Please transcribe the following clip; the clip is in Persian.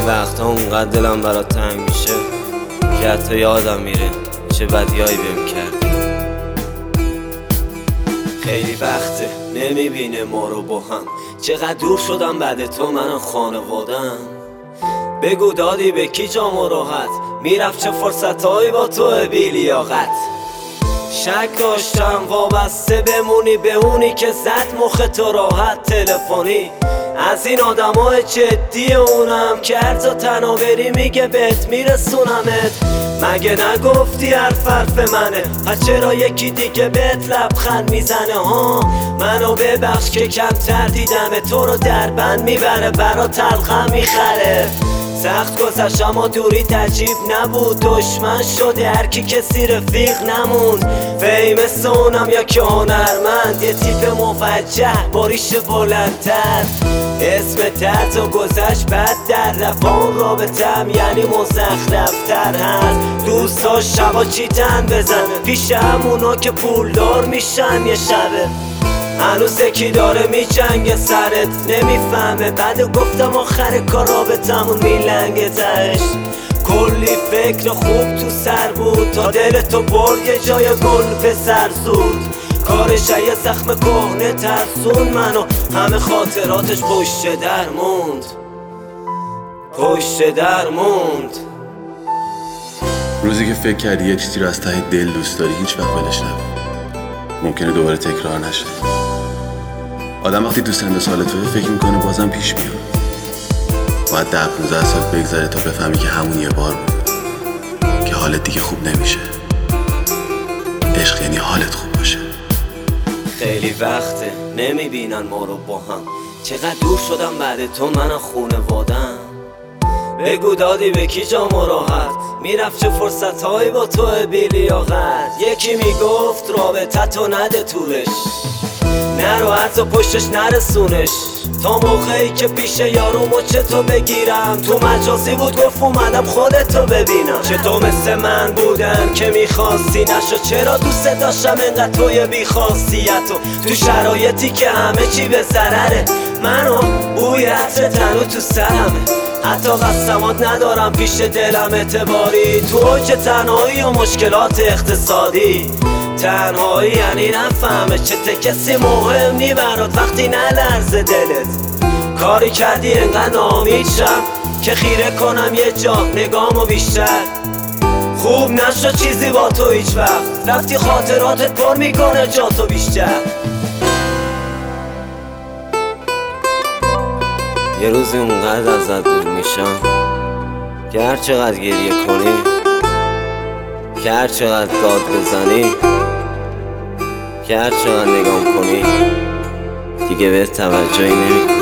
وقتا اونقدر دلم برات تنگ میشه که حتی یادم میره چه بدیایی بهم کردی. خیلی وقته نمیبینه ما رو با هم، چقدر دور شدم بعد تو من خانوادم. بگو دادی به کی جام و راحت، میرفت چه فرصتهایی با تو بی لیاقت. شک داشتم وابسته بمونی به اونی که زد مخ تو راحت تلفنی. از این آدمای جدی اونم که هر جا تنها بری میگه بهت میرسونمت. مگه نگفتی حرف منه، پس چرا یکی دیگه بهت لبخند میزنه ها؟ منو ببخش که کمتر دیدم، تو رو در بند میبره برا تلخم میخره. سخت گذشت اما دوری عجیب نبود، دشمن شده هرکی کسی رفیق نموند. فیم سونم یا که هنرمند، یه تیپ موجه با ریش بلندتر. اسم درد و گذشت بد در رفان رابطم یعنی مزخرفتر هست. دوستا شبا چیتن بزن پیش همونا که پولدار میشن یه شبه. هنوز یکی داره میجنگه سرت نمیفهمه، بعد گفتم آخر کار رابطمون میلنگه تهش. کلی فکر خوب تو سر بود تا دل تو برد یه جای گل پسر زود. کارش یه زخم کهنه ترسون منو، همه خاطراتش پشت در موند، پشت در موند. روزی که فکر کردی یه چیزی رو از ته دل دوست داری هیچ وقت ولش نکن، ممکنه دوباره تکرار نشه. آدم وقتی تو سن سال توی فکر میکنه بازم پیش میاد، باید 10-15 سال بگذره تا بفهمی که همون یه بار بود که حالت دیگه خوب نمیشه. عشق یعنی حالت خوب باشه. خیلی وقته نمیبینن ما رو با هم، چقدر دور شدم بعد تو من خونوادم. بگو دادی به کی جام و راحت، میرفت چه فرصتهایی با تو بی لیاقت. یکی میگفت رابطه تو نده طولش، نرو حتی پشتش نرسونش. تا موقعی که پیش یارو مچه تو بگیرم، تو مجازی بود گفت اومدم خودتو ببینم. چطور مثل من بودن که میخواستی نشو، چرا دوست داشتم انقدر توی بیخاصیتو. تو شرایطی که همه چی به ضرره، منو بوی عطر تنو تو سرمه. حتی قسمات ندارم پیش دلم اعتباری، تو اوج تنهایی و مشکلات اقتصادی. تنهایی یعنی نفهمه چه کسی مهم نی برات وقتی نلرزه دلت. کاری کردی انقدر ناامید شم که خیره کنم یه جا نگامو بیشتر. خوب نشد چیزی با تو هیچ وقت، رفتی خاطراتت پر میکنه جا تو بیشتر. یه روزی اونقدر ازت دور میشم که هر چقدر گریه کنی، که هر چقدر داد بزنی، که هر چقدر نگام کنی دیگه به توجهی نمی کنی.